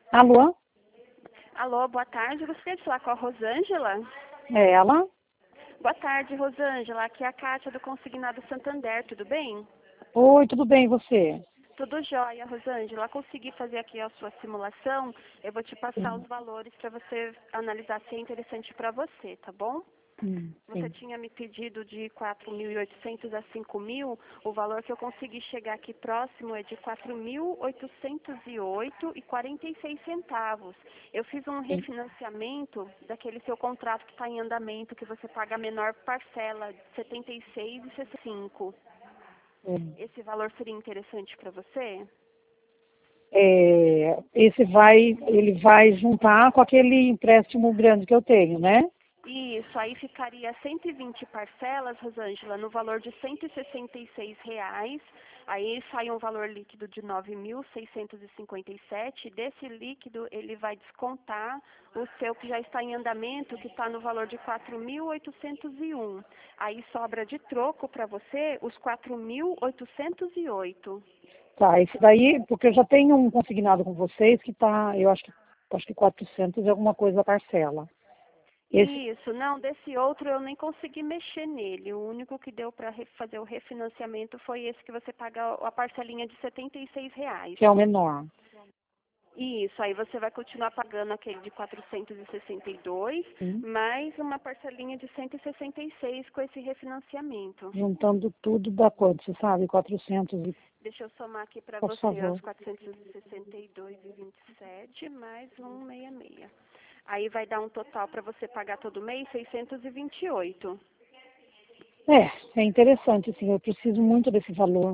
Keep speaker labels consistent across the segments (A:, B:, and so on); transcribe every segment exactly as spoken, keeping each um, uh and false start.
A: Alô?
B: Alô, boa tarde. Gostaria de falar com a Rosângela?
A: É ela?
B: Boa tarde, Rosângela. Aqui é a Kátia do Consignado Santander, tudo bem?
A: Oi, tudo bem, e você?
B: Tudo jóia, Rosângela. Consegui fazer aqui a sua simulação. Eu vou te passar
A: Sim.
B: os valores para você analisar se é interessante para você, tá bom?
A: Hum,
B: Você
A: sim.
B: tinha me pedido de quatro mil e oitocentos a cinco mil. O valor que eu consegui chegar aqui próximo é de quatro mil oitocentos e oito e quarenta e seis centavos. Eu fiz um
A: Sim.
B: refinanciamento daquele seu contrato que está em andamento, que você paga a menor parcela, de setenta e seis e sessenta e cinco.
A: Hum.
B: Esse valor seria interessante para você?
A: É, esse vai, ele vai juntar com aquele empréstimo grande que eu tenho, né?
B: Isso, aí ficaria cento e vinte parcelas, Rosângela, no valor de cento e sessenta e seis reais. Aí sai um valor líquido de nove mil seiscentos e cinquenta e sete. Desse líquido, ele vai descontar o seu que já está em andamento, que está no valor de quatro mil oitocentos e um. Aí sobra de troco para você os quatro mil oitocentos e oito.
A: Tá, esse daí, porque eu já tenho um consignado com vocês que tá, eu acho que, acho que quatrocentos e alguma coisa a parcela. Esse,
B: Isso, não, desse outro eu nem consegui mexer nele. O único que deu para fazer o refinanciamento foi esse que você paga a parcelinha de setenta e seis reais.
A: que é o menor.
B: Isso, aí você vai continuar pagando aquele de quatrocentos e sessenta e dois,
A: Sim.
B: mais uma parcelinha de cento e sessenta e seis com esse refinanciamento.
A: Juntando tudo dá quanto, você sabe? quatrocentos e,
B: Deixa eu somar aqui para
A: por
B: você,
A: favor.
B: os quatrocentos e sessenta e dois e vinte e sete mais cento e sessenta e seis. Aí vai dar um total para você pagar todo mês seiscentos e vinte e oito.
A: É, é interessante, assim, eu preciso muito desse valor.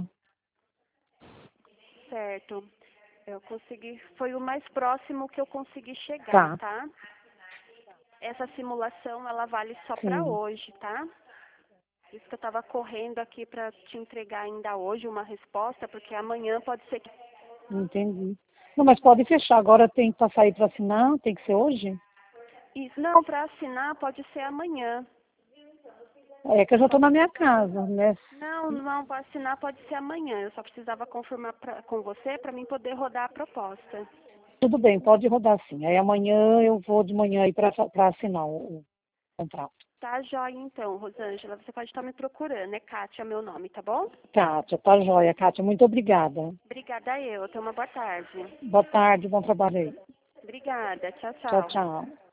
B: Certo. Eu consegui, foi o mais próximo que eu consegui chegar,
A: Tá,
B: tá? Essa simulação, ela vale só para
A: sim,
B: hoje, tá? Isso que eu estava correndo aqui para te entregar ainda hoje uma resposta, porque amanhã pode ser que...
A: entendi. Não, mas pode fechar, agora tem que passar aí para assinar, tem que ser hoje?
B: Isso, não, para assinar pode ser amanhã.
A: É que eu
B: Eu
A: já
B: só
A: estou na minha
B: preciso...
A: casa, né?
B: Não, não, para assinar pode ser amanhã. Eu só precisava confirmar pra, com você para mim poder rodar a proposta.
A: Tudo bem, pode rodar sim. Aí amanhã eu vou de manhã aí para assinar o, o contrato.
B: Tá joia então, Rosângela. Você pode estar me procurando. É Kátia meu nome, tá bom?
A: Kátia, tá joia, Kátia, muito obrigada.
B: Obrigada eu. Tenha uma boa tarde.
A: Boa tarde, bom trabalho aí.
B: Obrigada. Tchau,
A: Tchau,
B: tchau.
A: tchau.